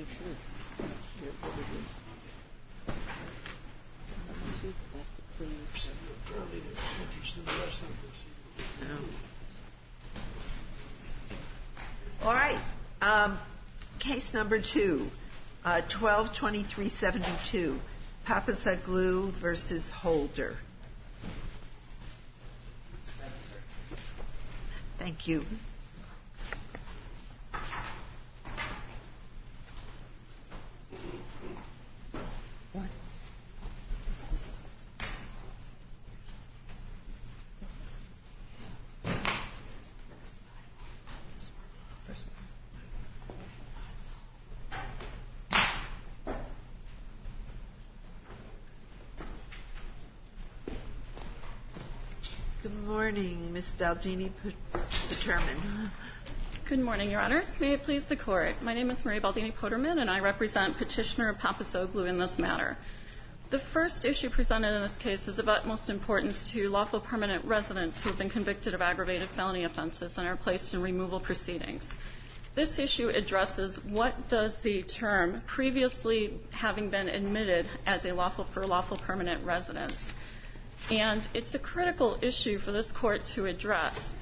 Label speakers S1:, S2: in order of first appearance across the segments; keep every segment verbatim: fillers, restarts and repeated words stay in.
S1: twenty-two. You're what it is. twenty-two, that's the cleanest.
S2: Fairly interested in the rest of this.
S3: No. All right. Um, case number two, uh, twelve twenty-three seventy-two, Papazoglou versus Holder. Thank you.
S1: What?
S3: Good morning, Miz Baldini-Poterman.
S4: Good morning, Your Honors. May it please the Court. My name is Marie Baldini-Poterman, and I represent Petitioner Papazoglou in this matter. The first issue presented in this case is of utmost importance to lawful permanent residents who have been convicted of aggravated felony offenses and are placed in removal proceedings. This issue addresses what does the term previously having been admitted as a lawful for lawful permanent residence. And it's a critical issue for this Court to address.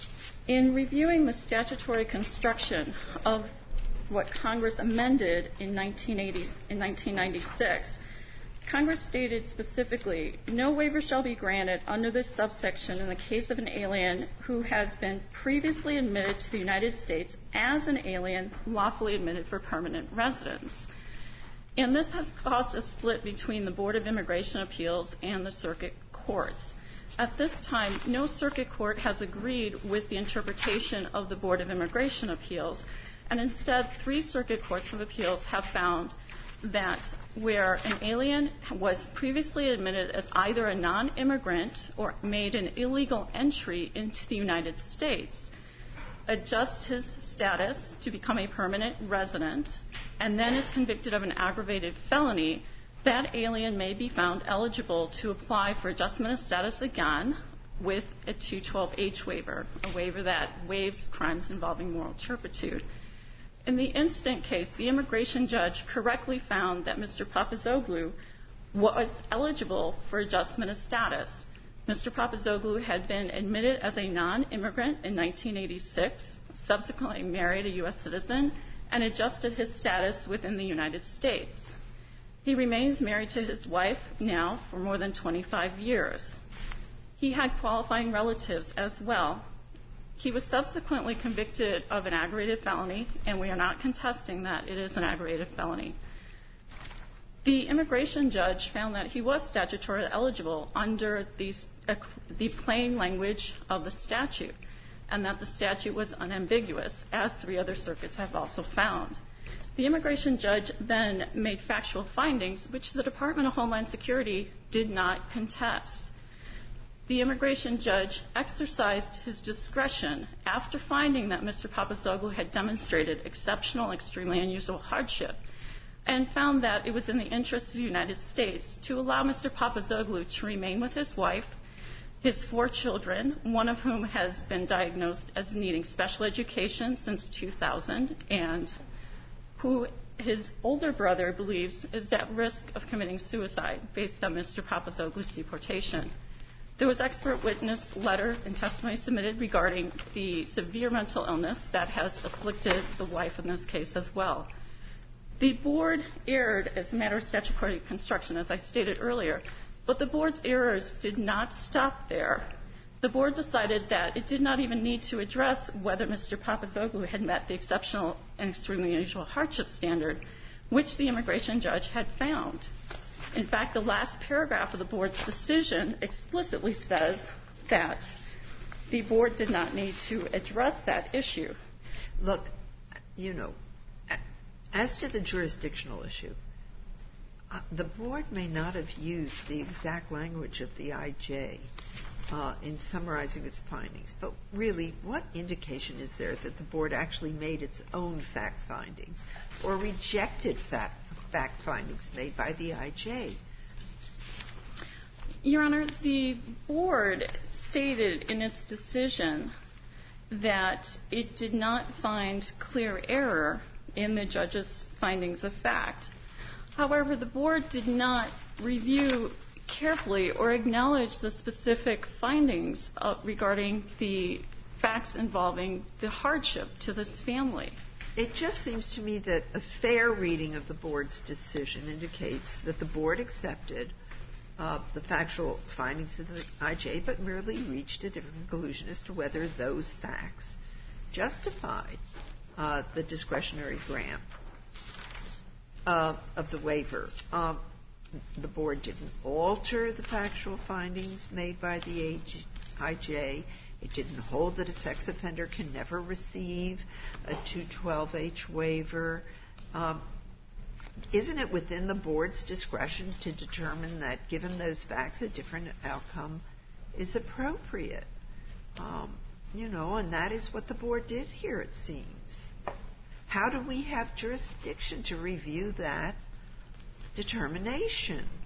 S4: In reviewing the statutory construction of what Congress amended in nineteen eighty, in nineteen ninety-six, Congress stated specifically, no waiver shall be granted under this subsection in the case of an alien who has been previously admitted to the United States as an alien lawfully admitted for permanent residence. And this has caused a split between the Board of Immigration Appeals and the circuit courts. At this time, no circuit court has agreed with the interpretation of the Board of Immigration Appeals, and instead, three circuit courts of appeals have found that where an alien was previously admitted as either a non-immigrant or made an illegal entry into the United States, adjusts his status to become a permanent resident, and then is convicted of an aggravated felony, that alien may be found eligible to apply for adjustment of status again with a two twelve H waiver, a waiver that waives crimes involving moral turpitude. In the instant case, the immigration judge correctly found that Mister Papazoglou was eligible for adjustment of status. Mister Papazoglou had been admitted as a non-immigrant in nineteen eighty-six, subsequently married a U S citizen, and adjusted his status within the United States. He remains married to his wife now for more than twenty-five years. He had qualifying relatives as well. He was subsequently convicted of an aggravated felony, and we are not contesting that it is an aggravated felony. The immigration judge found that he was statutorily eligible under these, uh, the plain language of the statute, and that the statute was unambiguous, as three other circuits have also found. The immigration judge then made factual findings which the Department of Homeland Security did not contest. The immigration judge exercised his discretion after finding that Mister Papazoglou had demonstrated exceptional, extremely unusual hardship, and found that it was in the interest of the United States to allow Mister Papazoglou to remain with his wife, his four children, one of whom has been diagnosed as needing special education since two thousand, and who his older brother believes is at risk of committing suicide based on Mister Papazoglou's deportation. There was expert witness letter and testimony submitted regarding the severe mental illness that has afflicted the wife in this case as well. The board erred as a matter of statutory construction, as I stated earlier, but the board's errors did not stop there. The board decided that it did not even need to address whether Mister Papazoglou had met the exceptional and extremely unusual hardship standard, which the immigration judge had found. In fact, the last paragraph of the board's decision explicitly says that the board did not need to address that issue.
S3: Look, you know, as to the jurisdictional issue, uh, the board may not have used the exact language of the I J uh, in summarizing its findings, but really, what indication is there that the board actually made its own fact findings or rejected fact, fact findings made by the I J?
S4: Your Honor, the board stated in its decision that it did not find clear error in the judge's findings of fact. However, the board did not review carefully or acknowledge the specific findings uh, regarding the facts involving the hardship to this family.
S3: It just seems to me that a fair reading of the board's decision indicates that the board accepted uh, the factual findings of the I J, but merely reached a different conclusion as to whether those facts justified uh, the discretionary grant uh, of the waiver. Uh, the board didn't alter the factual findings made by the I J. It didn't hold that a sex offender can never receive a two twelve H waiver. Um, isn't it within the board's discretion to determine that, given those facts, a different outcome is appropriate? Um, you know, and that is what the board did here, it seems. How do we have jurisdiction to review that determination?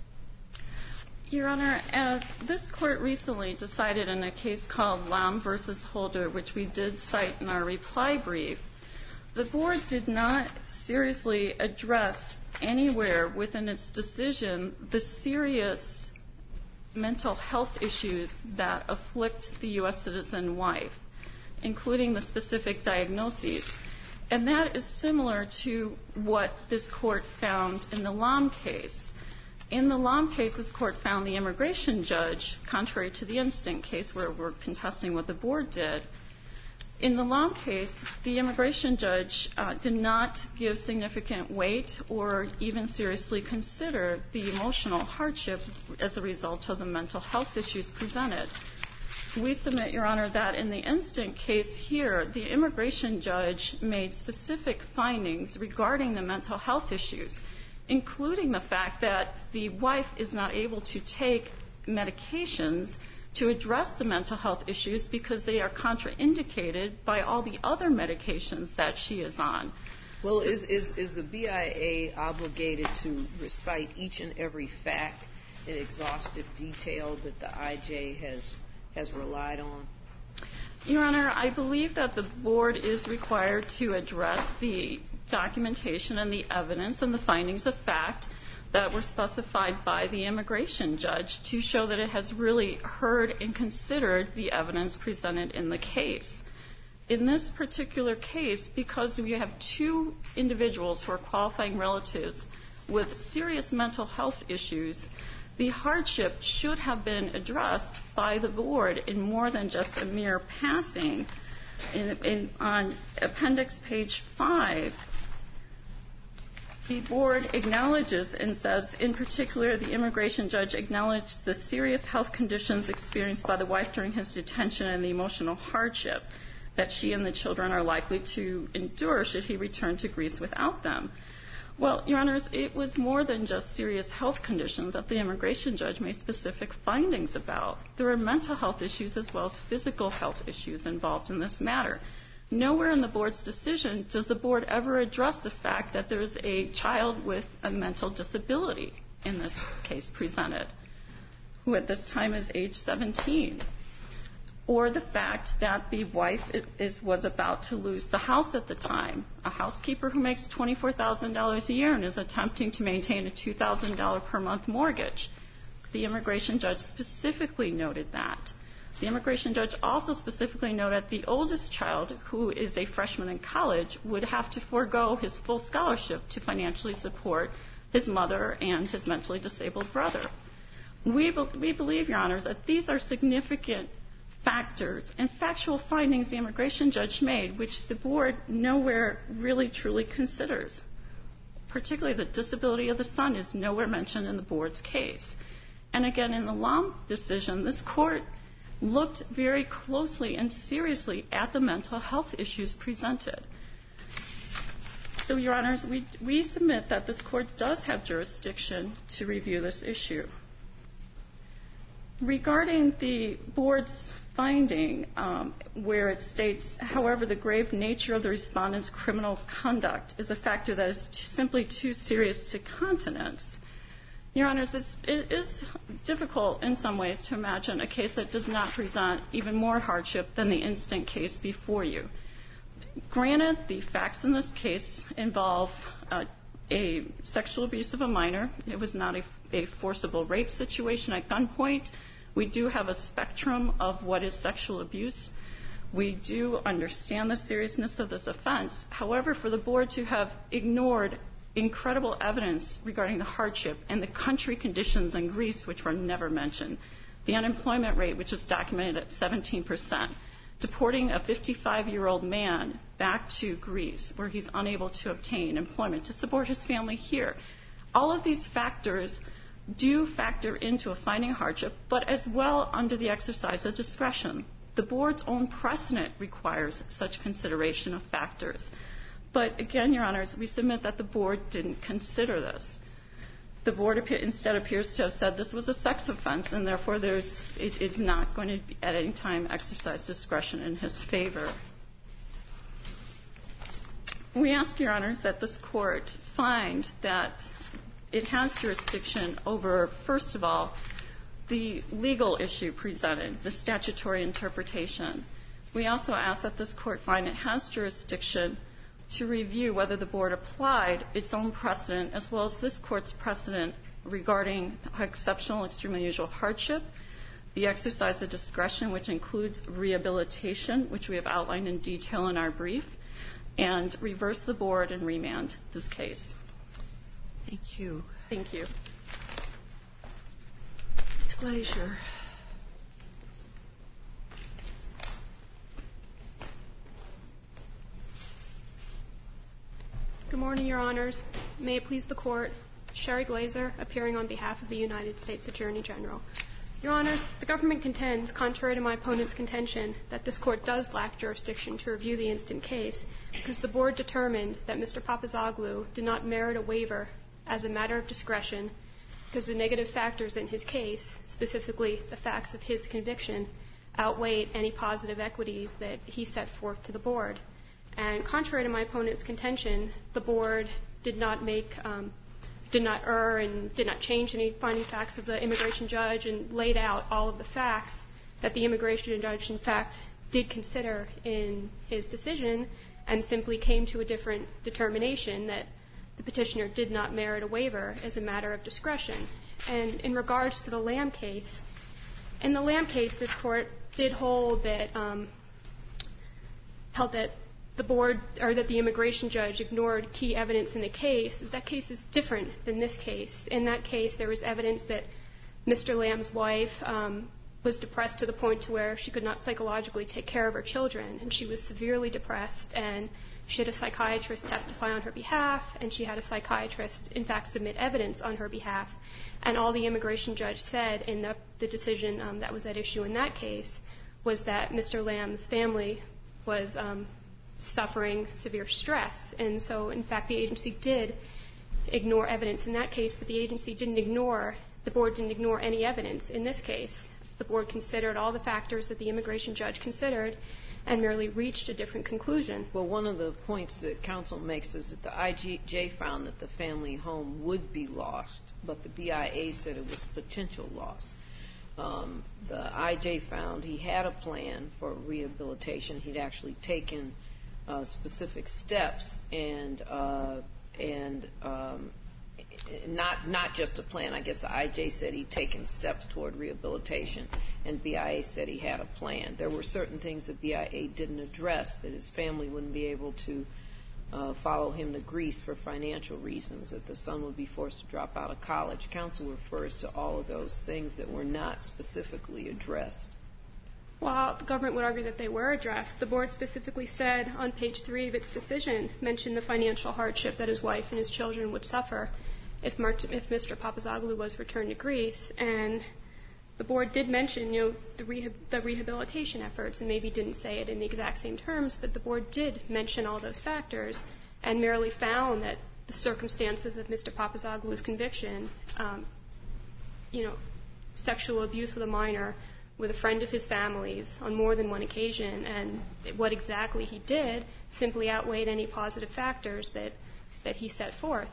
S4: Your Honor, as this court recently decided in a case called Lam versus Holder, which we did cite in our reply brief, the board did not seriously address anywhere within its decision the serious mental health issues that afflict the U S citizen wife, including the specific diagnoses. And that is similar to what this court found in the Lam case. In the Lam case, this court found the immigration judge, contrary to the instant case where we're contesting what the board did, in the Lam case, the immigration judge uh, did not give significant weight or even seriously consider the emotional hardship as a result of the mental health issues presented. We submit, Your Honor, that in the instant case here, the immigration judge made specific findings regarding the mental health issues, including the fact that the wife is not able to take medications to address the mental health issues because they are contraindicated by all the other medications that she is on.
S1: Well, is, is, is the B I A obligated to recite each and every fact in exhaustive detail that the I J has has relied on?
S4: Your Honor, I believe that the board is required to address the documentation and the evidence and the findings of fact that were specified by the immigration judge to show that it has really heard and considered the evidence presented in the case. In this particular case, because we have two individuals who are qualifying relatives with serious mental health issues, the hardship should have been addressed by the board in more than just a mere passing. In, in, on appendix page five, the board acknowledges and says, in particular, the immigration judge acknowledged the serious health conditions experienced by the wife during his detention and the emotional hardship that she and the children are likely to endure should he return to Greece without them. Well, Your Honors, it was more than just serious health conditions that the immigration judge made specific findings about. There were mental health issues as well as physical health issues involved in this matter. Nowhere in the board's decision does the board ever address the fact that there is a child with a mental disability in this case presented, who at this time is age seventeen, or the fact that the wife is, was about to lose the house at the time, a housekeeper who makes twenty-four thousand dollars a year and is attempting to maintain a two thousand dollars per month mortgage. The immigration judge specifically noted that. The immigration judge also specifically noted the oldest child, who is a freshman in college, would have to forego his full scholarship to financially support his mother and his mentally disabled brother. We, be- we believe, Your Honors, that these are significant factors and factual findings the immigration judge made, which the board nowhere really truly considers. Particularly the disability of the son is nowhere mentioned in the board's case. And again, in the Lam decision, this court looked very closely and seriously at the mental health issues presented. So, Your Honors, we, we submit that this court does have jurisdiction to review this issue. Regarding the board's finding, um, where it states, however, the grave nature of the respondent's criminal conduct is a factor that is t- simply too serious to countenance. Your Honors, it's, it is difficult in some ways to imagine a case that does not present even more hardship than the instant case before you. Granted, the facts in this case involve uh, a sexual abuse of a minor. It was not a, a forcible rape situation at gunpoint. We do have a spectrum of what is sexual abuse. We do understand the seriousness of this offense. However, for the board to have ignored incredible evidence regarding the hardship and the country conditions in Greece, which were never mentioned, the unemployment rate, which is documented at seventeen percent, deporting a fifty-five-year-old man back to Greece where he's unable to obtain employment to support his family here. All of these factors do factor into a finding hardship, but as well under the exercise of discretion. The board's own precedent requires such consideration of factors. But again, Your Honors, we submit that the board didn't consider this. The board appear, instead appears to have said this was a sex offense, and therefore there's, it, it's not going to be, at any time exercise discretion in his favor. We ask, Your Honors, that this court find that it has jurisdiction over, first of all, the legal issue presented, the statutory interpretation. We also ask that this court find it has jurisdiction to review whether the board applied its own precedent as well as this court's precedent regarding exceptional, extremely unusual hardship, the exercise of discretion, which includes rehabilitation, which we have outlined in detail in our brief, and reverse the board and remand this case.
S3: Thank you.
S4: Thank you.
S3: Miz Glazer.
S5: Good morning, Your Honors. May it please the Court, Sherry Glazer, appearing on behalf of the United States Attorney General. Your Honors, the government contends, contrary to my opponent's contention, that this Court does lack jurisdiction to review the instant case because the Board determined that Mister Papazoglou did not merit a waiver as a matter of discretion because the negative factors in his case, specifically the facts of his conviction, outweighed any positive equities that he set forth to the Board. And contrary to my opponent's contention, the Board did not make, um, did not err and did not change any finding facts of the immigration judge and laid out all of the facts that the immigration judge, in fact, did consider in his decision and simply came to a different determination that the petitioner did not merit a waiver as a matter of discretion. And in regards to the Lamb case, in the Lamb case, this Court did hold that, um, held that the board or that the immigration judge ignored key evidence in the case. That case is different than this case. In that case, there was evidence that Mister Lamb's wife um, was depressed to the point to where she could not psychologically take care of her children, and she was severely depressed, and she had a psychiatrist testify on her behalf, and she had a psychiatrist, in fact, submit evidence on her behalf. And all the immigration judge said in the, the decision um, that was at issue in that case was that Mister Lamb's family was um, suffering severe stress. And so, in fact, the agency did ignore evidence in that case, but the agency didn't ignore, the board didn't ignore any evidence in this case. The board considered all the factors that the immigration judge considered and merely reached a different conclusion.
S1: Well, one of the points that counsel makes is that the I J found that the family home would be lost, but the B I A said it was potential loss. Um, the I J found he had a plan for rehabilitation. He'd actually taken Uh, specific steps and uh, and um, not not just a plan. I guess the I J said he'd taken steps toward rehabilitation, and B I A said he had a plan. There were certain things that B I A didn't address, that his family wouldn't be able to uh, follow him to Greece for financial reasons, that the son would be forced to drop out of college. Counsel refers to all of those things that were not specifically addressed.
S5: While the government would argue that they were addressed, the board specifically said on page three of its decision, mentioned the financial hardship that his wife and his children would suffer if, if Mister Papazoglou was returned to Greece. And the board did mention, you know, the, rehab, the rehabilitation efforts, and maybe didn't say it in the exact same terms, but the board did mention all those factors and merely found that the circumstances of Mister Papazoglou's conviction, um, you know, sexual abuse with a minor, with a friend of his family's on more than one occasion, and what exactly he did simply outweighed any positive factors that, that he set forth.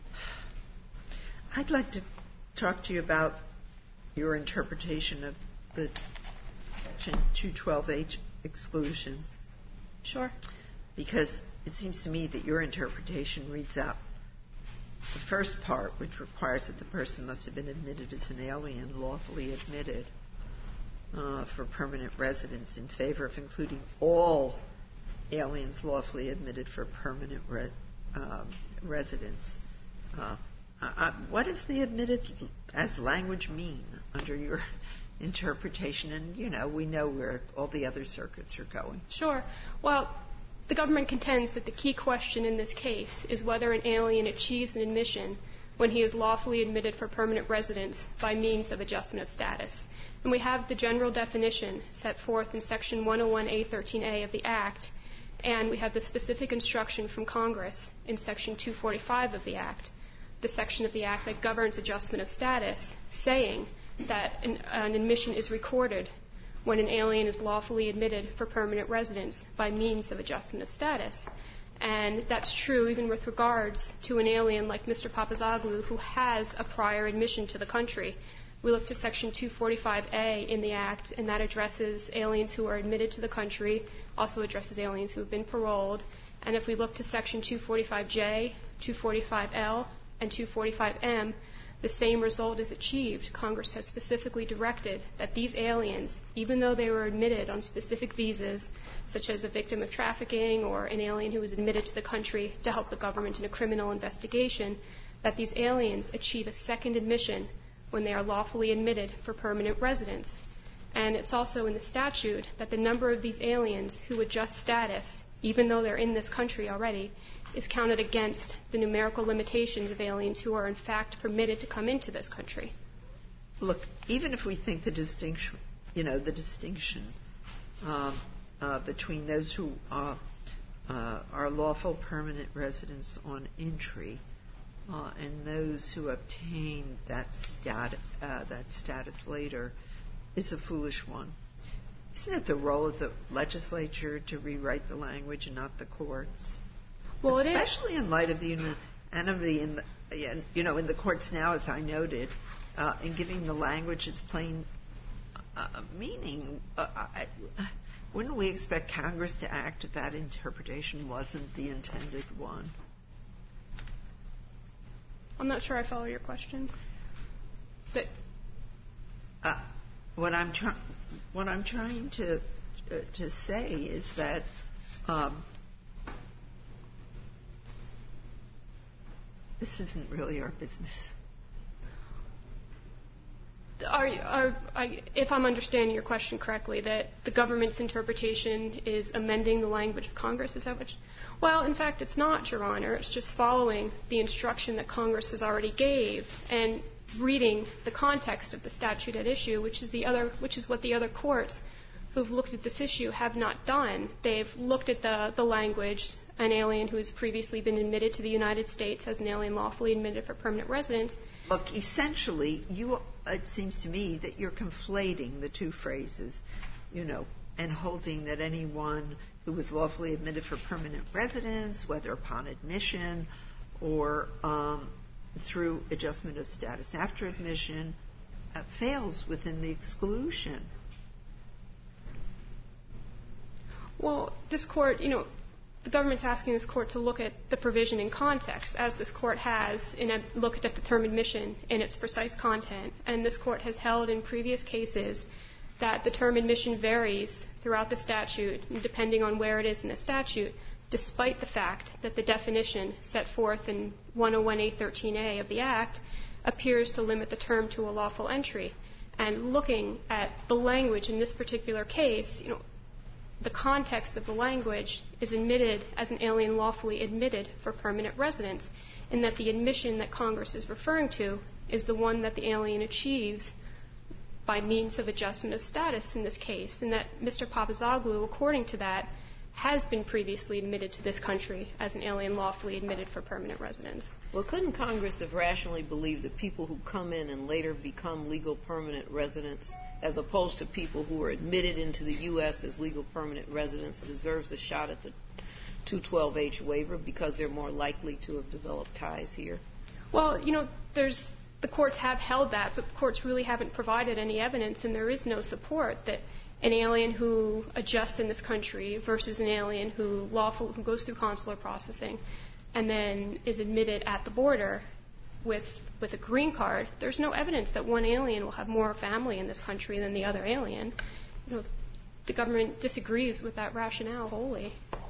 S3: I'd like to talk to you about your interpretation of the Section two twelve H exclusion.
S5: Sure.
S3: because it seems to me that your interpretation reads out the first part, which requires that the person must have been admitted as an alien, lawfully admitted uh, for permanent residence, in favor of including all aliens lawfully admitted for permanent re- um, residence. Uh, uh, what does the admitted as language mean under your interpretation? And, you know, we know where all the other circuits are going.
S5: Sure. Well, the government contends that the key question in this case is whether an alien achieves an admission when he is lawfully admitted for permanent residence by means of adjustment of status. And we have the general definition set forth in Section one oh one A thirteen A of the Act, and we have the specific instruction from Congress in Section two forty-five of the Act, the section of the Act that governs adjustment of status, saying that an, an admission is recorded when an alien is lawfully admitted for permanent residence by means of adjustment of status. And that's true even with regards to an alien like Mister Papazoglou, who has a prior admission to the country. We look to Section two forty-five A in the Act, and that addresses aliens who are admitted to the country, also addresses aliens who have been paroled. And if we look to Section two forty-five J, two forty-five L, and two forty-five M, the same result is achieved. Congress has specifically directed that these aliens, even though they were admitted on specific visas, such as a victim of trafficking or an alien who was admitted to the country to help the government in a criminal investigation, that these aliens achieve a second admission when they are lawfully admitted for permanent residence. And it's also in the statute that the number of these aliens who adjust status, even though they're in this country already, is counted against the numerical limitations of aliens who are in fact permitted to come into this country.
S3: Look, even if we think the distinction, you know, the distinction um, uh, between those who are, uh, are lawful permanent residents on entry uh, and those who obtain that stat uh, that status later is a foolish one. Isn't it the role of the legislature to rewrite the language and not the courts?
S5: Well,
S3: especially in light of the unanimity in the, you know, in the courts now, as I noted, uh, in giving the language its plain uh, meaning. Uh, I, wouldn't we expect Congress to act if that interpretation wasn't the intended one?
S5: I'm not sure I follow your question. But
S3: uh, what I'm trying, what I'm trying to uh, to say is that. Um, This isn't really our business.
S5: Are, are, I, if I'm understanding your question correctly, that the government's interpretation is amending the language of Congress, is that what? You, well, in fact, it's not, Your Honor. It's just following the instruction that Congress has already gave and reading the context of the statute at issue, which is the other, which is what the other courts who've looked at this issue have not done. They've looked at the, the language. An alien who has previously been admitted to the United States as an alien lawfully admitted for permanent residence.
S3: Look, essentially, you, it seems to me that you're conflating the two phrases, you know, and holding that anyone who was lawfully admitted for permanent residence, whether upon admission or um, through adjustment of status after admission, uh, fails within the exclusion.
S5: Well, this court, you know, the government's asking this court to look at the provision in context, as this court has in a, looked at the term admission in its precise content. And this court has held in previous cases that the term admission varies throughout the statute, depending on where it is in the statute, despite the fact that the definition set forth in one oh one A thirteen A of the Act appears to limit the term to a lawful entry. And looking at the language in this particular case, you know, the context of the language is admitted as an alien lawfully admitted for permanent residence, and that the admission that Congress is referring to is the one that the alien achieves by means of adjustment of status in this case, and that Mister Papazoglou, according to that, has been previously admitted to this country as an alien lawfully admitted for permanent residence.
S1: Well, couldn't Congress have rationally believed that people who come in and later become legal permanent residents, as opposed to people who are admitted into the U S as legal permanent residents, deserves a shot at the two twelve H waiver because they're more likely to have developed ties here?
S5: Well, you know, there's the courts have held that, but courts really haven't provided any evidence, and there is no support that an alien who adjusts in this country versus an alien who lawful who goes through consular processing and then is admitted at the border with with a green card, there's no evidence that one alien will have more family in this country than the other alien. You know, the government disagrees with that rationale wholly.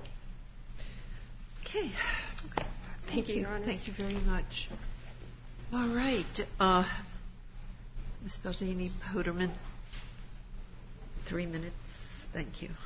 S3: Okay.
S5: Thank, Thank you, Your Honor.
S3: Thank you very much. All right. Uh, Miz Baldini Poderman, three minutes. Thank you.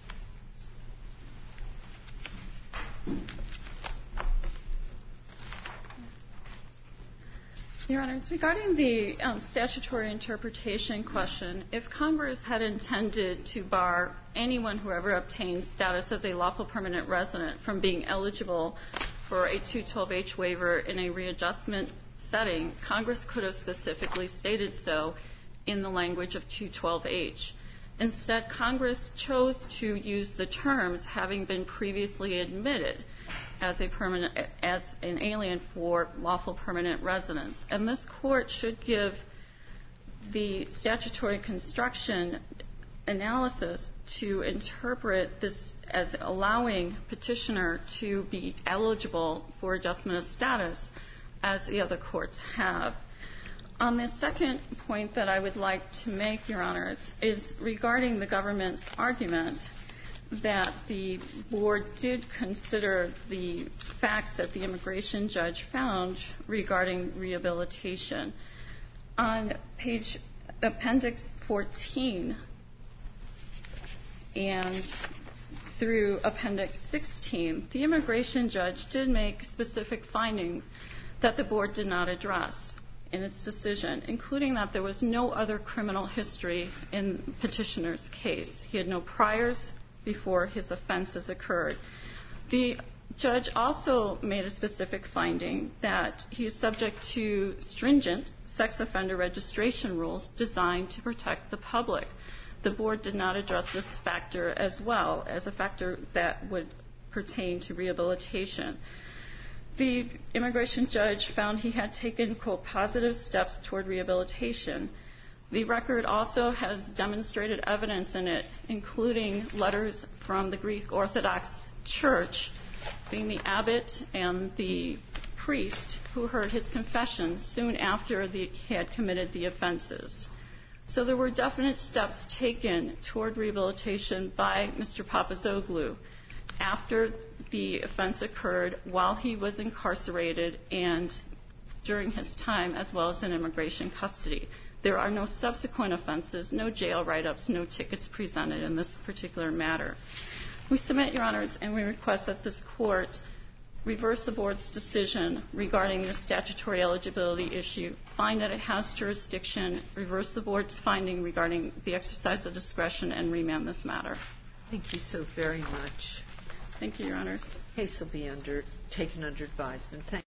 S4: Your Honor, regarding the um, statutory interpretation question, if Congress had intended to bar anyone who ever obtained status as a lawful permanent resident from being eligible for a two twelve H waiver in a readjustment setting, Congress could have specifically stated so in the language of two twelve H. Instead, Congress chose to use the terms having been previously admitted as a permanent, as an alien for lawful permanent residence. And this court should give the statutory construction analysis to interpret this as allowing petitioner to be eligible for adjustment of status as the other courts have. On the second point that I would like to make, Your Honors, is regarding the government's argument that the board did consider the facts that the immigration judge found regarding rehabilitation. On page appendix fourteen and through appendix sixteen, the immigration judge did make specific findings that the board did not address in its decision, including that there was no other criminal history in petitioner's case. He had no priors before his offenses occurred. The judge also made a specific finding that he is subject to stringent sex offender registration rules designed to protect the public. The board did not address this factor as well as a factor that would pertain to rehabilitation. The immigration judge found he had taken, quote, positive steps toward rehabilitation. The record also has demonstrated evidence in it, including letters from the Greek Orthodox Church, being the abbot and the priest who heard his confession soon after he had committed the offenses. So there were definite steps taken toward rehabilitation by Mister Papazoglou after the offense occurred, while he was incarcerated, and during his time, as well as in immigration custody. There are no subsequent offenses, no jail write-ups, no tickets presented in this particular matter. We submit, Your Honors, and we request that this court reverse the board's decision regarding the statutory eligibility issue, find that it has jurisdiction, reverse the board's finding regarding the exercise of discretion, and remand this matter.
S3: Thank you so very much.
S4: Thank you, Your Honors.
S3: Case will be under, taken under advisement. Thank